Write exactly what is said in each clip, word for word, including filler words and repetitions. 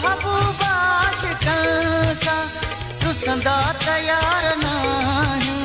महबूबा शिकंसा रुसंदा तयार नहीं।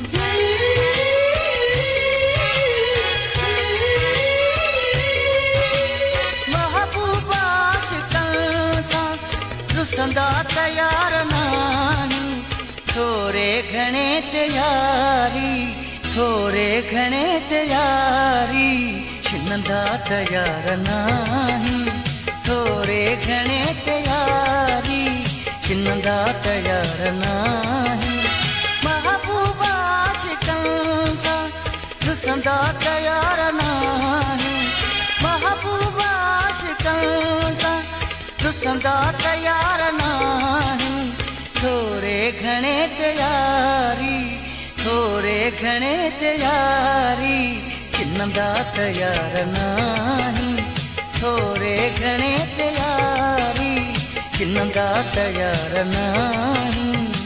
महबूबा शिकंसा रुसंदा तयार नहीं। थोरे घणे तयारी थोरे घणे तयारी छिनंदा तयार नहीं। थोरे घणे तयारी छिनंदा तयार नहीं। महबूबा शिकंसा रुसंदा तयार नहीं। महबूबा शिकंसा रुसंदा तयार नहीं। थोरे घणे तयारी थोरे घणे तयारी छिनंदा तयार नहीं। थोरे घणे तयारी छिनंदा तयार नहीं।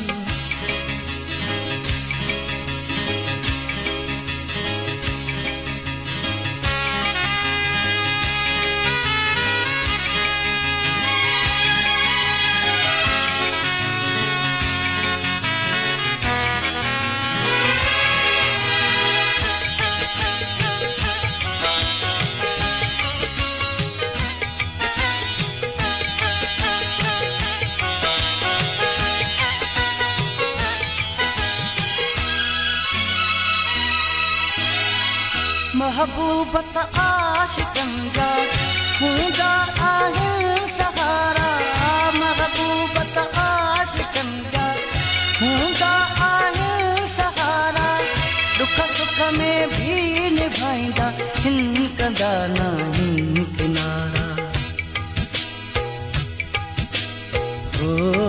महबूबत आशिकन जा हूंदा आहिनि सहारा। महबूबत आशिकन जा हूंदा आहिनि सहारा। दुख सुख में भी निभाईंदा हिन कंदा नहीं किनारा। ओ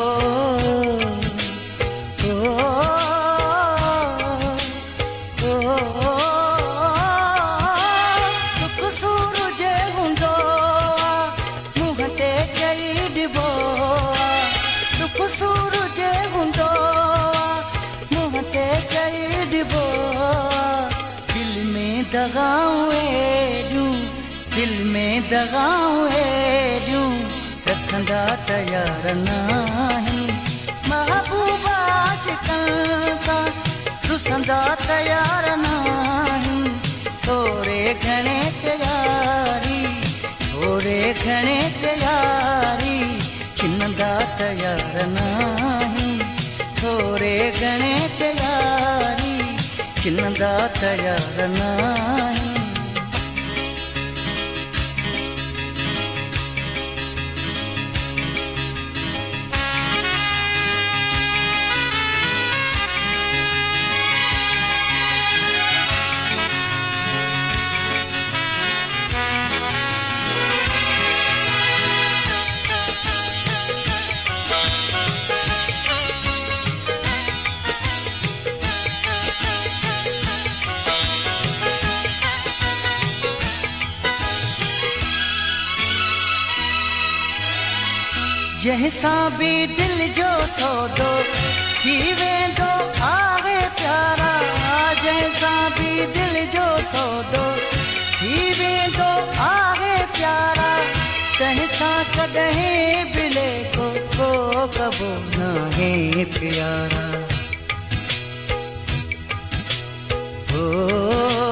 सूरज हुंदो मुँह ते चई डिबो। दिल में दगाऊं एडियूं दिल में दगाऊं एडियूं रखंदा तयार नहीं। महबूबा शिकंसा रुसंदा तयार नहीं। थोरे घणे तयारी थोरे घणे तयारी छिनंदा तयार नहीं। थोरे घणे तयारी छिनंदा तयार नहीं। जैसा भी दिल जो सौदो थी वेंदो आहे प्यारा। जैसा भी दिल जो सौदो थी वेंदो आहे प्यारा। तंहिंसां कॾहिं बिले को को कबो नाहे प्यारा। ओ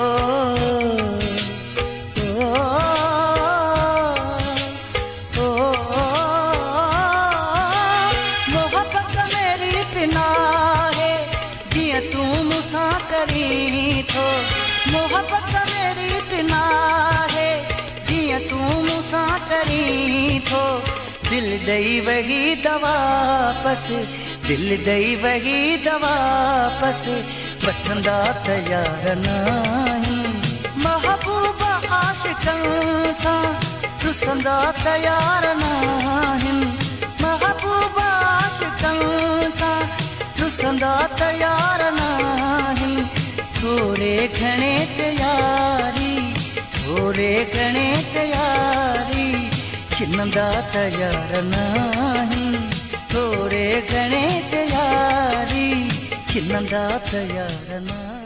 मोहब्बत मेरी बिना है जिया तू मूंसां करी थो। दिल दई वही दवा पस दिल दई वही दवा पस वठंदा तयार नहीं। महबूबा आशिकन सां रुसंदा तयार नहीं। महबूबा आशिकन सां रुसंदा तयार नहीं। थोरे घणे तयारी थोरे घणे तयारी छिनंदा तयार नहीं। थोरे घणे तयारी छिनंदा तयार नहीं।